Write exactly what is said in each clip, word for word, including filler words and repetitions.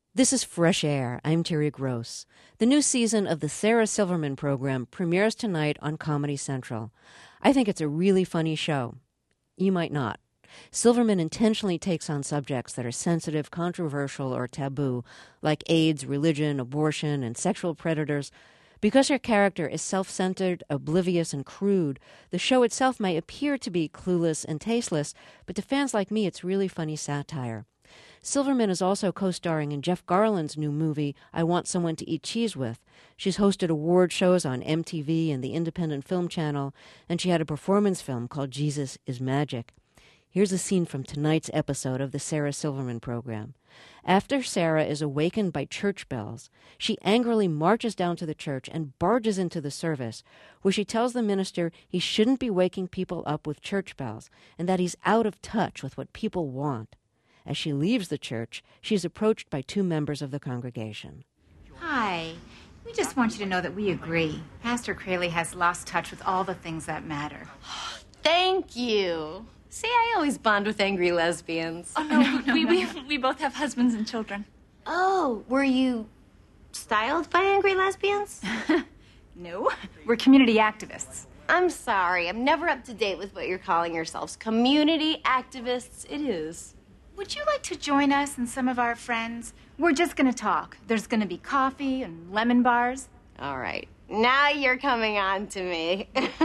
This is Fresh Air. I'm Terry Gross. The new season of the Sarah Silverman program premieres tonight on Comedy Central. I think it's a really funny show. You might not. Silverman intentionally takes on subjects that are sensitive, controversial, or taboo, like AIDS, religion, abortion, and sexual predators. Because her character is self-centered, oblivious, and crude, the show itself may appear to be clueless and tasteless, but to fans like me, it's really funny satire. Silverman is also co-starring in Jeff Garlin's new movie, I Want Someone to Eat Cheese With. She's hosted award shows on M T V and the Independent Film Channel, and she had a performance film called Jesus is Magic. Here's a scene from tonight's episode of the Sarah Silverman program. After Sarah is awakened by church bells, she angrily marches down to the church and barges into the service, where she tells the minister he shouldn't be waking people up with church bells, and that he's out of touch with what people want. As she leaves the church, she is approached by two members of the congregation. Hi. We just want you to know that we agree. Pastor Crayley has lost touch with all the things that matter. Thank you. See, I always bond with angry lesbians. Oh, no, no, no we, we, we both have husbands and children. Oh, were you styled by angry lesbians? No, we're community activists. I'm sorry, I'm never up to date with what you're calling yourselves. Community activists, it is. Would you like to join us and some of our friends? We're just going to talk. There's going to be coffee and lemon bars. All right. Now you're coming on to me.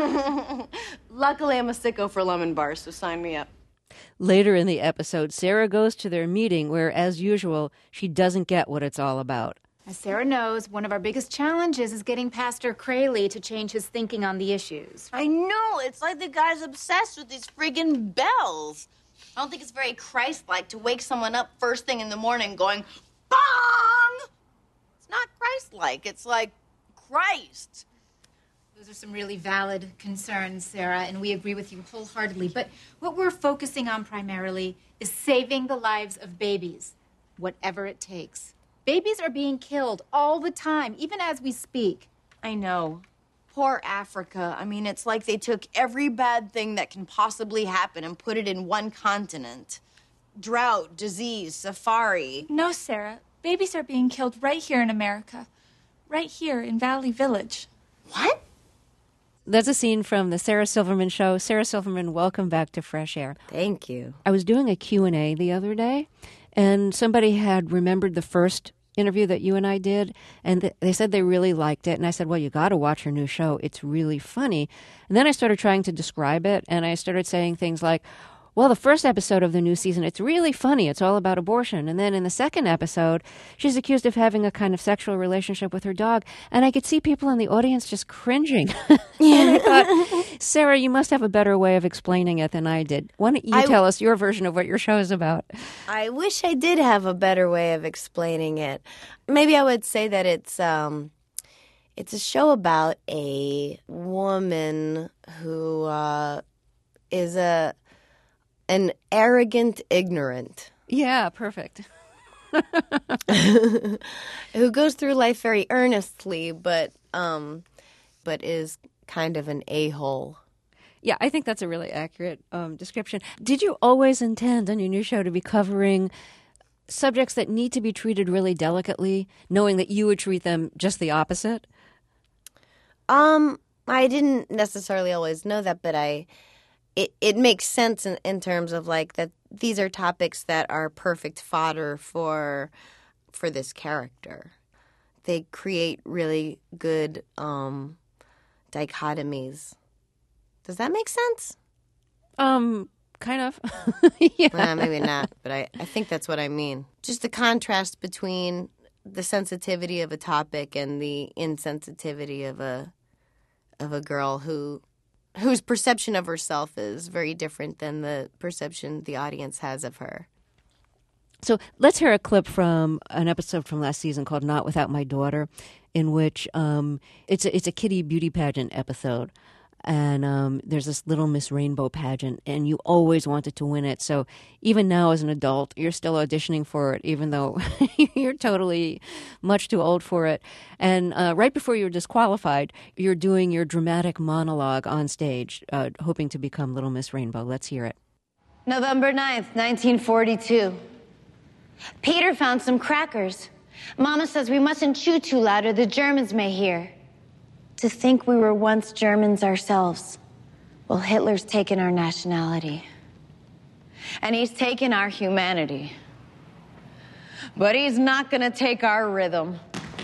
Luckily, I'm a sicko for lemon bars, so sign me up. Later in the episode, Sarah goes to their meeting where, as usual, she doesn't get what it's all about. As Sarah knows, one of our biggest challenges is getting Pastor Crayley to change his thinking on the issues. I know. It's like the guy's obsessed with these friggin' bells. I don't think it's very Christ-like to wake someone up first thing in the morning going, bong! It's not Christ-like. It's like Christ. Those are some really valid concerns, Sarah, and we agree with you wholeheartedly. But what we're focusing on primarily is saving the lives of babies, whatever it takes. Babies are being killed all the time, even as we speak. I know. Poor Africa. I mean, it's like they took every bad thing that can possibly happen and put it in one continent. Drought, disease, safari. No, Sarah. Babies are being killed right here in America. Right here in Valley Village. What? That's a scene from the Sarah Silverman show. Sarah Silverman, welcome back to Fresh Air. Thank you. I was doing a Q and A the other day, and somebody had remembered the first interview that you and I did, and th- they said they really liked it. And I said, well, you got to watch her new show. It's really funny. And then I started trying to describe it, and I started saying things like, well, the first episode of the new season, it's really funny. It's all about abortion. And then in the second episode, she's accused of having a kind of sexual relationship with her dog. And I could see people in the audience just cringing. And I thought, Sarah, you must have a better way of explaining it than I did. Why don't you I, tell us your version of what your show is about? I wish I did have a better way of explaining it. Maybe I would say that it's um, it's a show about a woman who uh, is a... an arrogant ignorant. Yeah, perfect. Who goes through life very earnestly, but um, but is kind of an a-hole. Yeah, I think that's a really accurate um, description. Did you always intend on your new show to be covering subjects that need to be treated really delicately, knowing that you would treat them just the opposite? Um, I didn't necessarily always know that, but I... It it makes sense in, in terms of like that these are topics that are perfect fodder for for this character. They create really good um, dichotomies. Does that make sense? Um, kind of. Yeah. Uh, maybe not, but I, I think that's what I mean. Just the contrast between the sensitivity of a topic and the insensitivity of a of a girl who... whose perception of herself is very different than the perception the audience has of her. So let's hear a clip from an episode from last season called Not Without My Daughter, in which um, it's, a, it's a kiddie beauty pageant episode. And um, there's this Little Miss Rainbow pageant, and you always wanted to win it. So even now as an adult, you're still auditioning for it, even though you're totally much too old for it. And uh, right before you're disqualified, you're doing your dramatic monologue on stage, uh, hoping to become Little Miss Rainbow. Let's hear it. November ninth, nineteen forty-two. Peter found some crackers Mama says we mustn't chew too loud or the Germans may hear. To think we were once Germans ourselves. Well, Hitler's taken our nationality. And he's taken our humanity. But he's not gonna take our rhythm.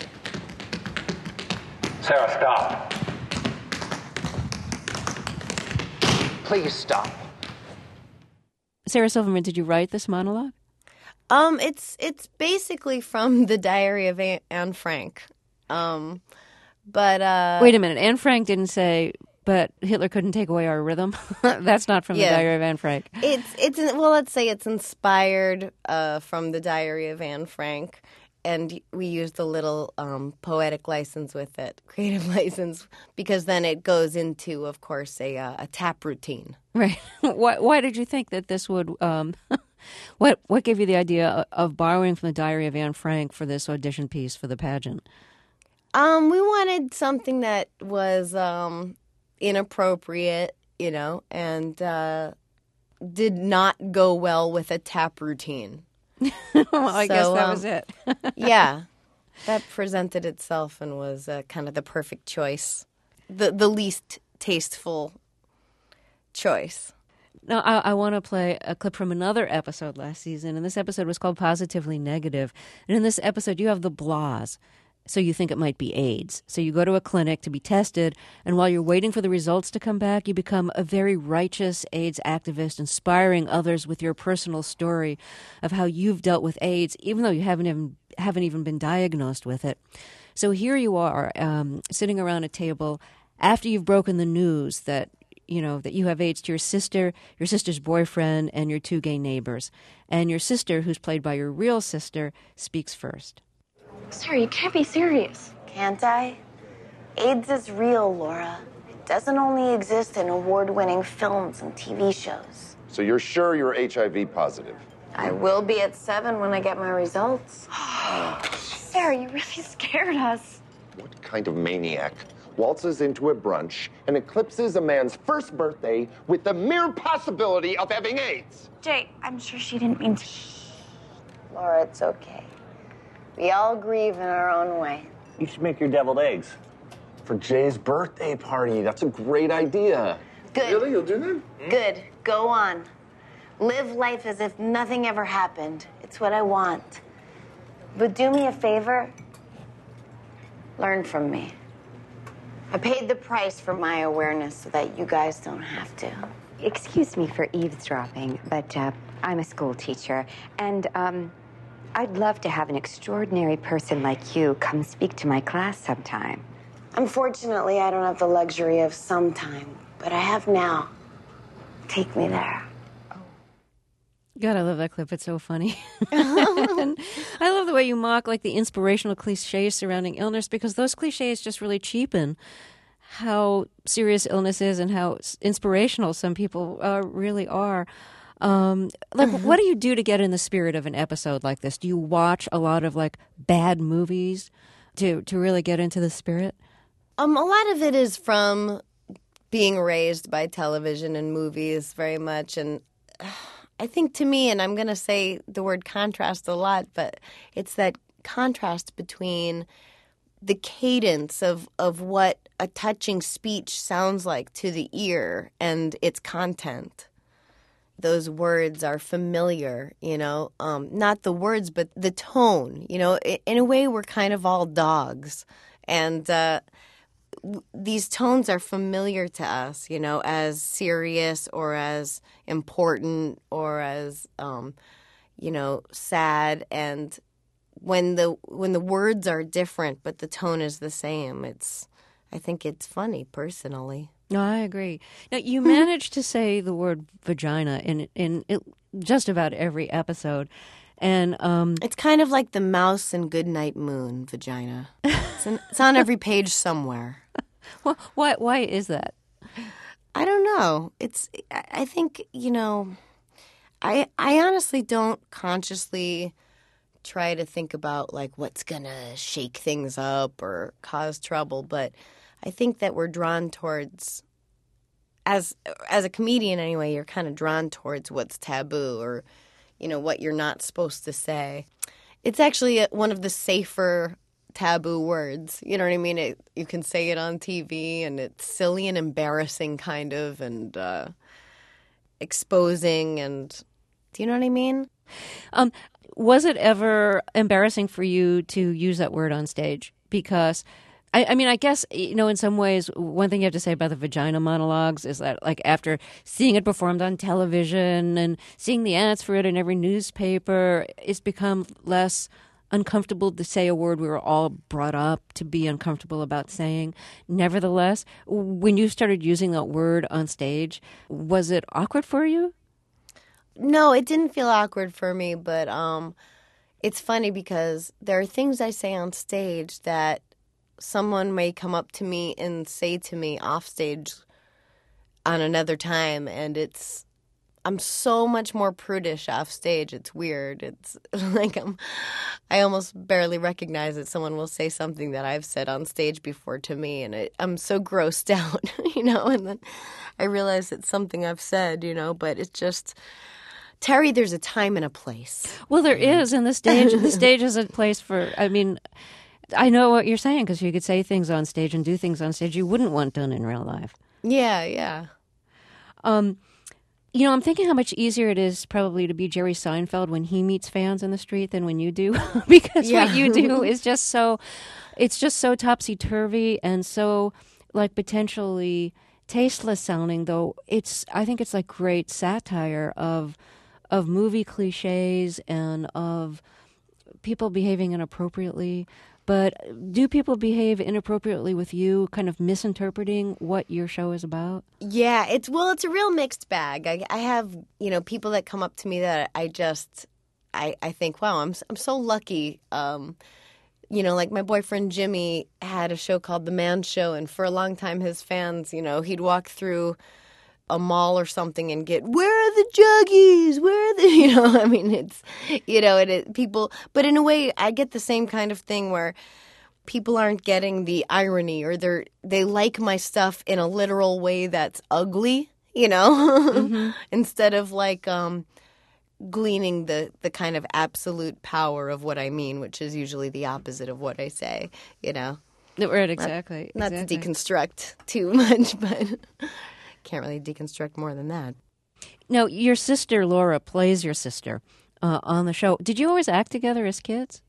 Sarah, stop. Please stop. Sarah Silverman, did you write this monologue? Um, it's it's basically from the Diary of Anne Frank. Um, but uh, Wait a minute. Anne Frank didn't say, but Hitler couldn't take away our rhythm. That's not from Yeah. the Diary of Anne Frank. It's it's well, let's say it's inspired uh, from the Diary of Anne Frank, and we used a little um, poetic license with it, creative license, because then it goes into, of course, a uh, a tap routine. Right. why, why did you think that this would? Um, what what gave you the idea of borrowing from the Diary of Anne Frank for this audition piece for the pageant? Um, we wanted something that was um, inappropriate, you know, and uh, did not go well with a tap routine. Well, I So, guess that um, was it. Yeah, that presented itself and was uh, kind of the perfect choice, the the least tasteful choice. Now, I, I want to play a clip from another episode last season, and this episode was called Positively Negative. And in this episode, you have the blahs, so you think it might be AIDS. So you go to a clinic to be tested, and while you're waiting for the results to come back, you become a very righteous AIDS activist, inspiring others with your personal story of how you've dealt with AIDS, even though you haven't even, haven't even been diagnosed with it. So here you are, um, sitting around a table after you've broken the news that you know, that you have AIDS to your sister, your sister's boyfriend, and your two gay neighbors. And your sister, who's played by your real sister, speaks first. Sir, you can't be serious. Can't I? AIDS is real, Laura. It doesn't only exist in award-winning films and T V shows. So you're sure you're H I V positive? I will be at seven when I get my results. Sarah, you really scared us. What kind of maniac waltzes into a brunch and eclipses a man's first birthday with the mere possibility of having AIDS? Jay, I'm sure she didn't mean to. Laura, it's okay. We all grieve in our own way. You should make your deviled eggs. For Jay's birthday party. That's a great idea. Good. Really? You'll do that? Good. Go on. Live life as if nothing ever happened. It's what I want. But do me a favor. Learn from me. I paid the price for my awareness so that you guys don't have to. Excuse me for eavesdropping, but uh, I'm a school teacher, and um, I'd love to have an extraordinary person like you come speak to my class sometime. Unfortunately, I don't have the luxury of some time, but I have now. Take me there. God, I love that clip. It's so funny. And I love the way you mock like the inspirational cliches surrounding illness, because those cliches just really cheapen how serious illness is and how inspirational some people uh, really are. Um, like, mm-hmm. What do you do to get in the spirit of an episode like this? Do you watch a lot of like bad movies to to really get into the spirit? Um, a lot of it is from being raised by television and movies very much, and uh, I think to me, and I'm going to say the word contrast a lot, but it's that contrast between the cadence of, of what a touching speech sounds like to the ear and its content. Those words are familiar, you know, um, not the words, but the tone. You know, in a way, we're kind of all dogs. And uh, w- these tones are familiar to us, you know, as serious or as important or as, um, you know, sad. And when the when the words are different, but the tone is the same, it's, I think it's funny, personally. No, I agree. Now, you managed to say the word vagina in in it, just about every episode, and um, it's kind of like the mouse in Goodnight Moon, vagina. It's, in, it's on every page somewhere. Well, why? Why is that? I don't know. It's. I think you know. I I honestly don't consciously try to think about like what's gonna shake things up or cause trouble, but I think that we're drawn towards, as as a comedian anyway, you're kind of drawn towards what's taboo or, you know, what you're not supposed to say. It's actually one of the safer taboo words. You know what I mean? It, you can say it on T V, and it's silly and embarrassing, kind of, and uh, exposing, and do you know what I mean? Um, was it ever embarrassing for you to use that word on stage? Because, I, I mean, I guess, you know, in some ways, one thing you have to say about the vagina monologues is that, like, after seeing it performed on television and seeing the ads for it in every newspaper, it's become less uncomfortable to say a word we were all brought up to be uncomfortable about saying. Nevertheless, when you started using that word on stage, was it awkward for you? No, it didn't feel awkward for me, but um, it's funny because there are things I say on stage that someone may come up to me and say to me off stage on another time, and it's I'm so much more prudish off stage. It's weird. It's like I'm, I almost barely recognize that someone will say something that I've said on stage before to me, and it, I'm so grossed out, you know, and then I realize it's something I've said, you know, but it's just, Terry, there's a time and a place. Well, there is, and the stage, the stage is a place for, I mean, I know what you're saying, because you could say things on stage and do things on stage you wouldn't want done in real life. Yeah, yeah. Um, you know, I'm thinking how much easier it is probably to be Jerry Seinfeld when he meets fans in the street than when you do, because Yeah. what you do is just so, it's just so topsy-turvy and so, like, potentially tasteless sounding, though it's, I think it's like great satire of, of movie cliches and of people behaving inappropriately. But do people behave inappropriately with you, kind of misinterpreting what your show is about? Yeah, it's well, it's a real mixed bag. I, I have, you know, people that come up to me that I just, I, I think, wow, I'm I'm so lucky. Um, you know, like my boyfriend Jimmy had a show called The Man Show, and for a long time, his fans, you know, he'd walk through a mall or something and get, where are the juggies? Where are the, you know, I mean, it's, you know, it, it people, but in a way, I get the same kind of thing where people aren't getting the irony, or they're, they like my stuff in a literal way that's ugly, you know, mm-hmm. instead of like, um, gleaning the, the kind of absolute power of what I mean, which is usually the opposite of what I say, you know. Right, exactly. Not, not exactly. to deconstruct too much, but can't really deconstruct more than that. Now, your sister, Laura, plays your sister uh, on the show. Did you always act together as kids?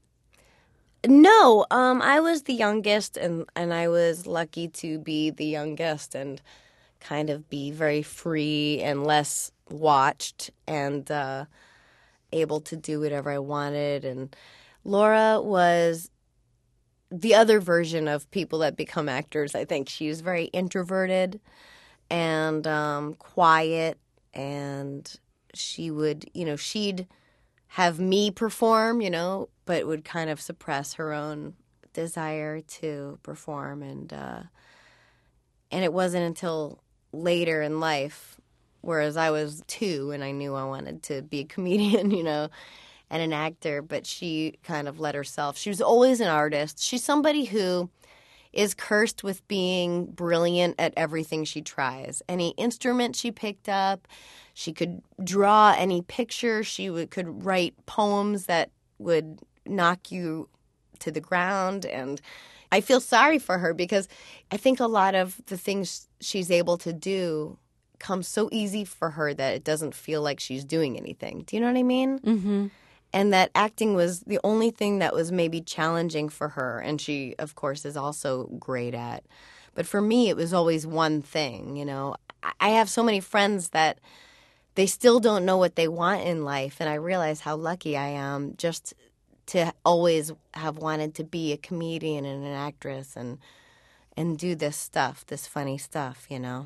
No, um, I was the youngest, and, and I was lucky to be the youngest and kind of be very free and less watched and uh, able to do whatever I wanted. And Laura was the other version of people that become actors, I think. She was very introverted and um, quiet, and she would, you know, she'd have me perform, you know, but would kind of suppress her own desire to perform. And uh, and it wasn't until later in life, whereas I was two and I knew I wanted to be a comedian, you know, and an actor, but she kind of let herself. She was always an artist. She's somebody who is cursed with being brilliant at everything she tries. Any instrument she picked up, she could draw any picture, she would, could write poems that would knock you to the ground. And I feel sorry for her because I think a lot of the things she's able to do comes so easy for her that it doesn't feel like she's doing anything. Do you know what I mean? Mm-hmm. And that acting was the only thing that was maybe challenging for her. And she, of course, is also great at. But for me, it was always one thing, you know. I have so many friends that they still don't know what they want in life. And I realize how lucky I am just to always have wanted to be a comedian and an actress and and do this stuff, this funny stuff, you know.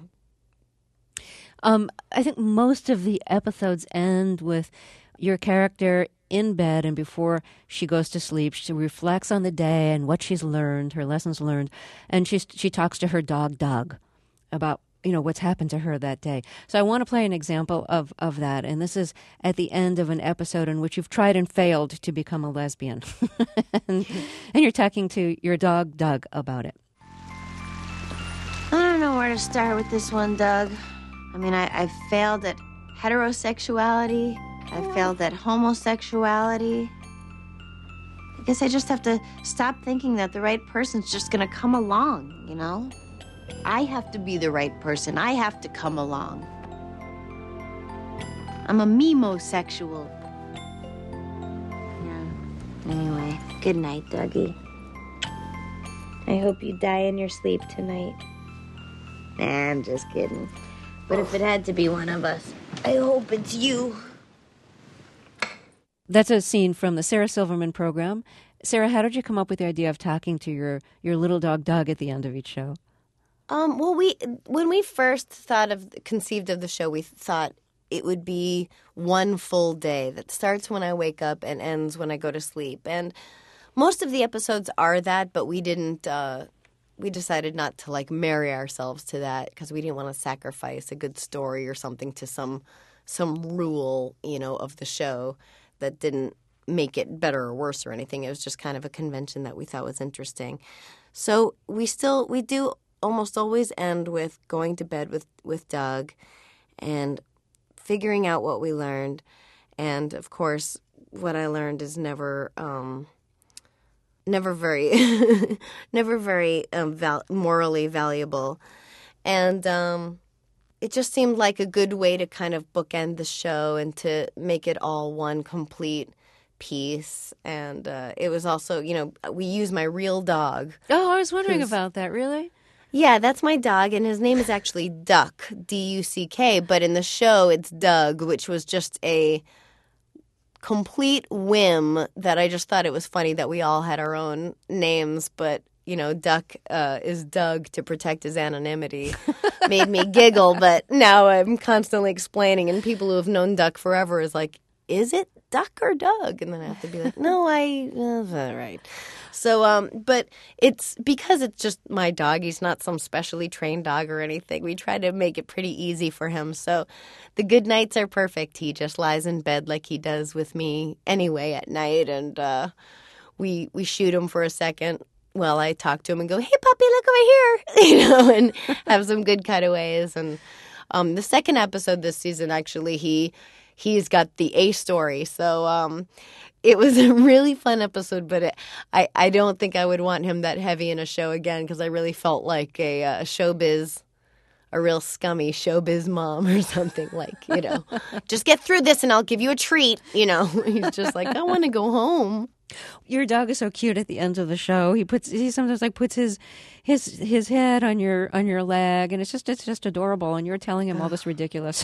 Um, I think most of the episodes end with your character in bed, and before she goes to sleep, she reflects on the day and what she's learned, her lessons learned, and she she talks to her dog, Doug, about, you know, what's happened to her that day. So I want to play an example of, of that, and this is at the end of an episode in which you've tried and failed to become a lesbian, and, and you're talking to your dog, Doug, about it. I don't know where to start with this one, Doug. I mean, I, I failed at heterosexuality. I failed at homosexuality. guess I just have to stop thinking that the right person's just gonna come along, you know? I have to be the right person. I have to come along. I'm a memosexual. Yeah. Anyway, good night, Dougie. I hope you die in your sleep tonight. Nah, I'm just kidding. But if it had to be one of us, I hope it's you. That's a scene from the Sarah Silverman program. Sarah, how did you come up with the idea of talking to your, your little dog Doug at the end of each show? Um, well, we when we first thought of conceived of the show, we thought it would be one full day that starts when I wake up and ends when I go to sleep. And most of the episodes are that, but we didn't. Uh, we decided not to like marry ourselves to that because we didn't want to sacrifice a good story or something to some some rule, you know, of the show that didn't make it better or worse or anything. It was just kind of a convention that we thought was interesting. So we still we do. almost always end with going to bed with, with Doug and figuring out what we learned. And, of course, what I learned is never um, never very never very um, val- morally valuable. And um, it just seemed like a good way to kind of bookend the show and to make it all one complete piece. And uh, it was also, you know, we use my real dog. Oh, I was wondering about that, really? Yeah, that's my dog, and his name is actually Duck, D U C K, but in the show it's Doug, which was just a complete whim that I just thought it was funny that we all had our own names, but, you know, Duck uh, is Doug to protect his anonymity. Made me giggle, but now I'm constantly explaining, and people who have known Duck forever is like, is it Duck or Doug? And then I have to be like, no, I, uh, right. So, um, but it's because it's just my dog. He's not some specially trained dog or anything. We try to make it pretty easy for him. So the good nights are perfect. He just lies in bed like he does with me anyway at night. And uh, we we shoot him for a second while I talk to him and go, hey, puppy, look over here, you know, and have some good cutaways. And um, the second episode this season, actually, he he's got the A story. So um it was a really fun episode, but it, I, I don't think I would want him that heavy in a show again because I really felt like a, a showbiz, a real scummy showbiz mom or something like, you know, just get through this and I'll give you a treat, you know. He's just like, I want to go home. Your dog is so cute at the end of the show. He puts he sometimes like puts his his his head on your on your leg, and it's just it's just adorable. And you're telling him all this ridiculous.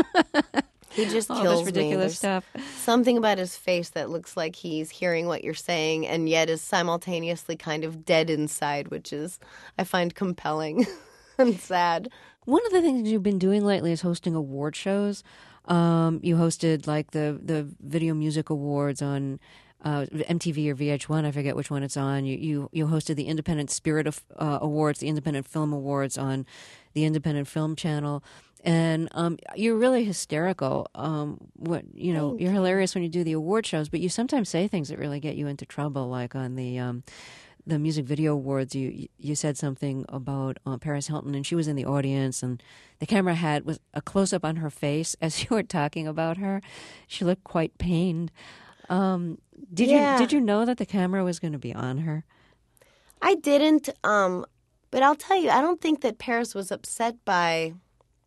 He just all kills this ridiculous me. stuff. Something about his face that looks like he's hearing what you're saying and yet is simultaneously kind of dead inside, which is, I find compelling and sad. One of the things you've been doing lately is hosting award shows. Um, you hosted like the, the Video Music Awards on uh, M T V or V H one. I forget which one it's on. You you, you hosted the Independent Spirit of, uh, Awards, the Independent Film Awards on the Independent Film Channel. And um, you're really hysterical. Um, what you know, Thank you're you. hilarious when you do the award shows, but you sometimes say things that really get you into trouble. Like on the um, the music video awards, you you said something about uh, Paris Hilton, and she was in the audience, and the camera had was a close up on her face as you were talking about her. She looked quite pained. Um, did Yeah. you did you know that the camera was going to be on her? I didn't, um, but I'll tell you, I don't think that Paris was upset by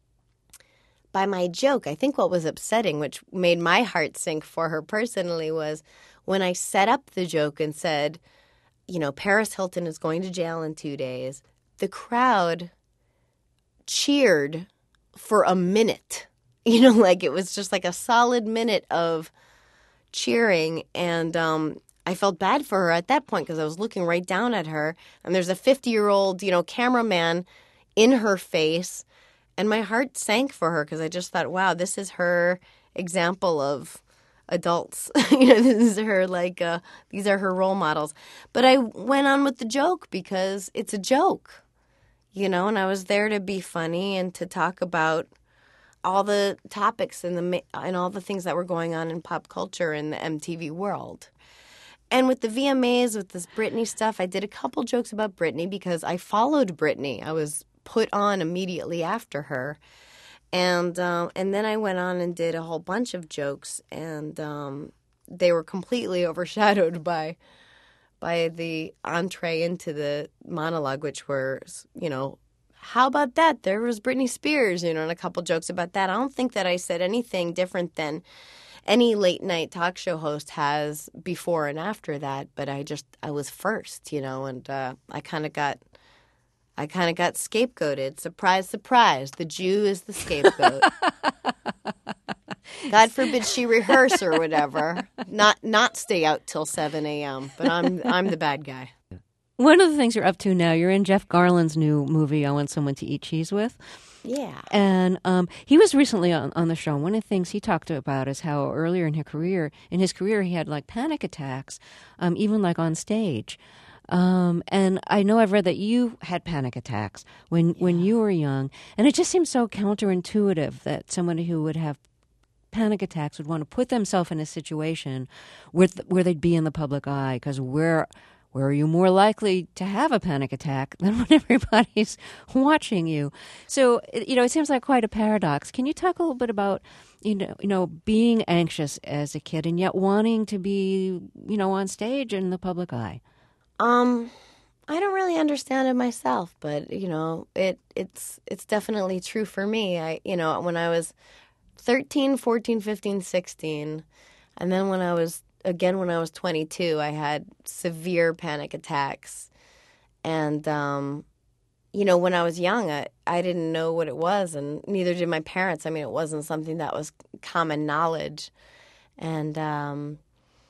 by my joke. I think what was upsetting, which made my heart sink for her personally, was when I set up the joke and said, you know, Paris Hilton is going to jail in two days. The crowd cheered for a minute. You know, like it was just like a solid minute of cheering. And um, I felt bad for her at that point because I was looking right down at her. And there's a fifty-year-old, you know, cameraman in her face. And my heart sank for her because I just thought, wow, this is her example of adults. You know, this is her, like, uh, these are her role models. But I went on with the joke because it's a joke, you know, and I was there to be funny and to talk about all the topics and the ma- and all the things that were going on in pop culture in the M T V world. And with the V M As, with this Britney stuff, I did a couple jokes about Britney because I followed Britney. I was put on immediately after her. And um, and then I went on and did a whole bunch of jokes, and um, they were completely overshadowed by by the entree into the monologue, which were, you know, how about that? There was Britney Spears, you know, and a couple jokes about that. I don't think that I said anything different than any late night talk show host has before and after that. But I just, I was first, you know, and uh, I kind of got, I kind of got scapegoated. Surprise, surprise. The Jew is the scapegoat. God forbid she rehearse or whatever. Not, not stay out till seven a.m. But I'm, I'm the bad guy. One of the things you're up to now, you're in Jeff Garland's new movie, I Want Someone to Eat Cheese With. Yeah. And um, he was recently on, on the show. One of the things he talked about is how earlier in his career, in his career, he had like panic attacks, um, even like on stage. Um, and I know I've read that you had panic attacks when, yeah. when you were young. And it just seems so counterintuitive that someone who would have panic attacks would want to put themselves in a situation where, where they'd be in the public eye, because we're... Where are you more likely to have a panic attack than when everybody's watching you? So, you know, it seems like quite a paradox. Can you talk a little bit about, you know, you know, being anxious as a kid and yet wanting to be, you know, on stage in the public eye? Um, I don't really understand it myself, but, you know, it it's it's definitely true for me. I, you know, when I was thirteen, fourteen, fifteen, sixteen, and then when I was Again, when I was twenty-two, I had severe panic attacks. And, um, you know, when I was young, I, I didn't know what it was, and neither did my parents. I mean, it wasn't something that was common knowledge. And um,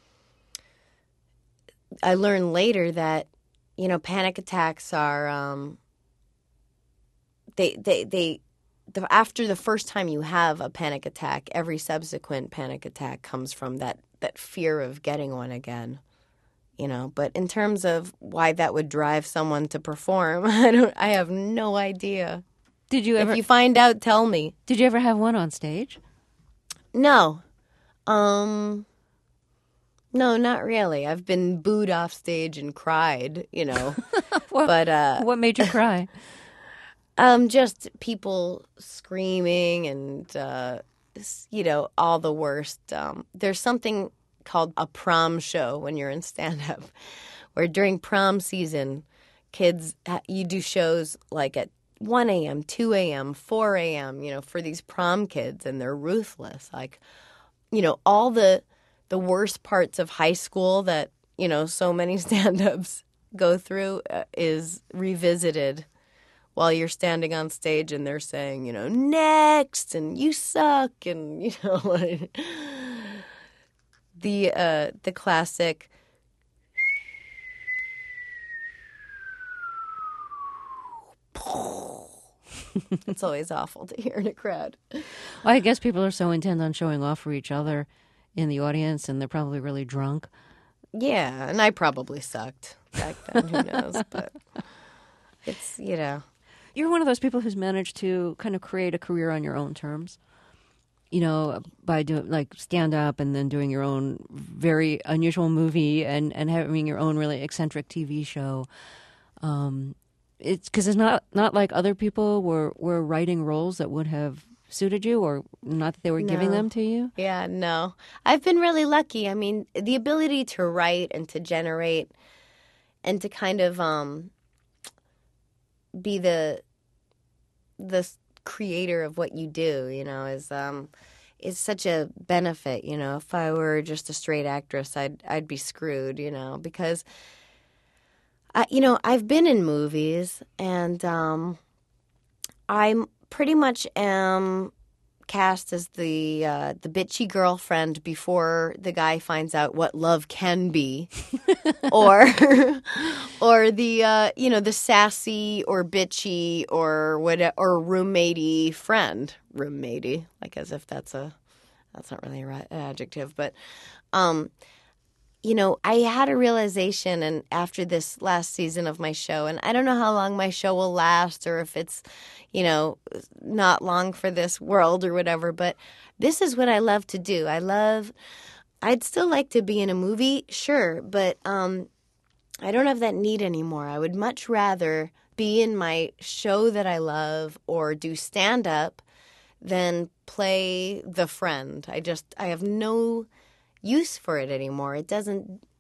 I learned later that, you know, panic attacks are, um, they, they, they, the, after the first time you have a panic attack, every subsequent panic attack comes from that that fear of getting one again, you know. But in terms of why that would drive someone to perform, I don't. I have no idea. Did you ever? If you find out, tell me. Did you ever have one on stage? No, um, no, not really. I've been booed off stage and cried, you know. what, but uh, what made you cry? um, just people screaming and. Uh, You know, all the worst. Um, there's something called a prom show when you're in stand-up, where during prom season, kids, you do shows like at one a.m., two a.m., four a.m., you know, for these prom kids, and they're ruthless. Like, you know, all the the worst parts of high school that, you know, so many stand-ups go through uh, is revisited while you're standing on stage and they're saying, you know, next, and you suck, and, you know, the uh, the classic. It's always awful to hear in a crowd. Well, I guess people are so intent on showing off for each other in the audience, and they're probably really drunk. Yeah, and I probably sucked back then, who knows, but it's, you know. You're one of those people who's managed to kind of create a career on your own terms, you know, by doing like stand up and then doing your own very unusual movie and, and having your own really eccentric T V show. Um, it's because it's not, not like other people were, were writing roles that would have suited you, or not that they were no. giving them to you. Yeah, no. I've been really lucky. I mean, the ability to write and to generate and to kind of um, be the the creator of what you do, you know, is um is such a benefit, you know. If I were just a straight actress, I'd I'd be screwed, you know, because I, you know, I've been in movies, and um I'm pretty much am cast as the uh, the bitchy girlfriend before the guy finds out what love can be, or or the uh, you know, the sassy or bitchy or what or roommatey friend, roommatey, like as if that's a that's not really an adjective, but um, you know, I had a realization, and after this last season of my show, and I don't know how long my show will last, or if it's, you know, not long for this world or whatever, but this is what I love to do. I love, I'd still like to be in a movie, sure, but um, I don't have that need anymore. I would much rather be in my show that I love or do stand-up than play the friend. I just, I have no use for it anymore. It doesn't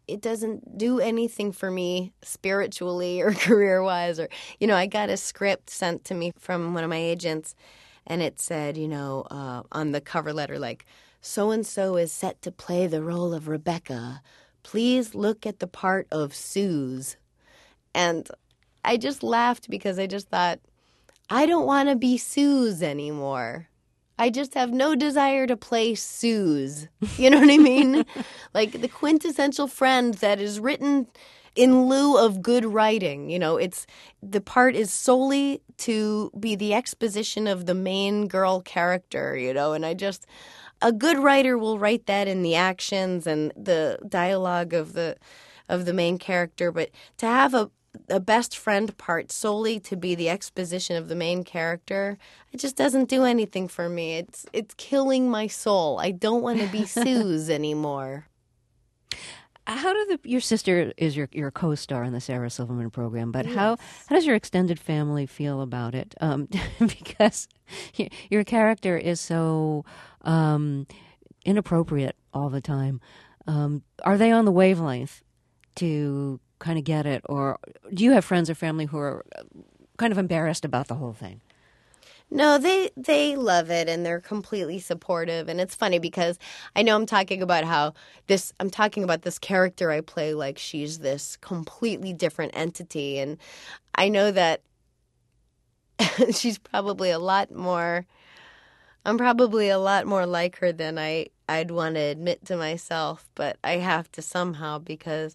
it doesn't do anything for me spiritually or career-wise. Or, you know, I got a script sent to me from one of my agents, and it said, you know, uh, on the cover letter, like, so-and-so is set to play the role of Rebecca. Please look at the part of Suze. And I just laughed because I just thought, I don't want to be Suze anymore. I just have no desire to play Suze. You know what I mean? Like the quintessential friend that is written in lieu of good writing. You know, it's the part is solely to be the exposition of the main girl character, you know, and I just a good writer will write that in the actions and the dialogue of the of the main character, but to have a a best friend part solely to be the exposition of the main character, it just doesn't do anything for me. It's it's killing my soul. I don't want to be Suze anymore. How do the your sister is your your co-star in the Sarah Silverman program, but Yes. how how does your extended family feel about it? Um, because your character is so um, inappropriate all the time. Um, are they on the wavelength to kind of get it, or do you have friends or family who are kind of embarrassed about the whole thing? No, they they love it and they're completely supportive. And it's funny because I know I'm talking about how this I'm talking about this character I play like she's this completely different entity, and I know that she's probably a lot more I'm probably a lot more like her than I I'd want to admit to myself, but I have to somehow because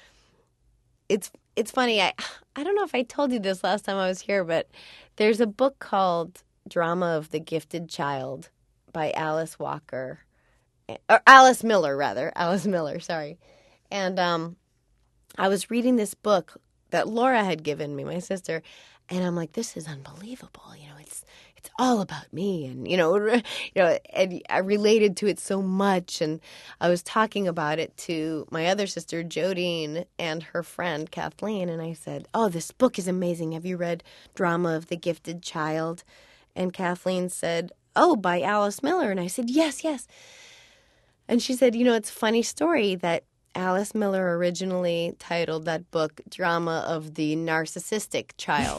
it's it's funny. I I don't know if I told you this last time I was here, but there's a book called Drama of the Gifted Child by Alice Walker, or Alice Miller, rather. Alice Miller, sorry. And um, I was reading this book that Laura had given me, my sister, and I'm like, this is unbelievable. You know, it's it's all about me, and you know, you know, and I related to it so much, and I was talking about it to my other sister, Jodine, and her friend Kathleen, and I said, "Oh, this book is amazing. Have you read Drama of the Gifted Child?" And Kathleen said, "Oh, by Alice Miller," and I said, "Yes, yes." And she said, "You know, it's a funny story that Alice Miller originally titled that book Drama of the Narcissistic Child."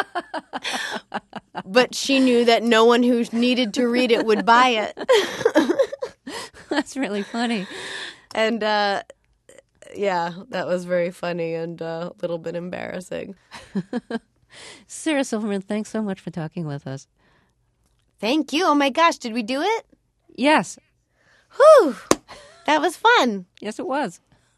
But she knew that no one who needed to read it would buy it. That's really funny. And, uh, yeah, that was very funny and uh, a little bit embarrassing. Sarah Silverman, thanks so much for talking with us. Thank you. Oh, my gosh. Did we do it? Yes. Whew. That was fun. Yes, it was.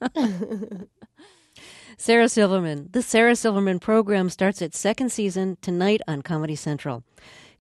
Sarah Silverman. The Sarah Silverman program starts its second season tonight on Comedy Central.